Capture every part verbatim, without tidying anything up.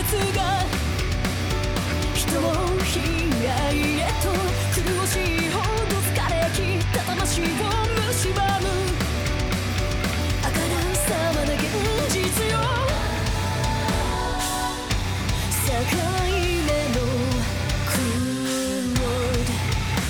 が人を悲哀へと苦しいほど疲れきった魂を蝕むあからさまな現実よ境目のクロード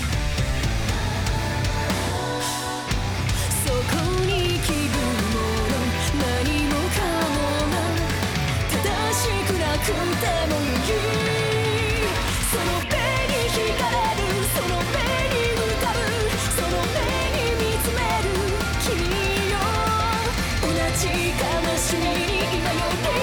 そこに気分も何もかもが正しくなくてもいいその目に惹かれるその目に浮かぶその目に見つめる君よ同じ悲しみに今より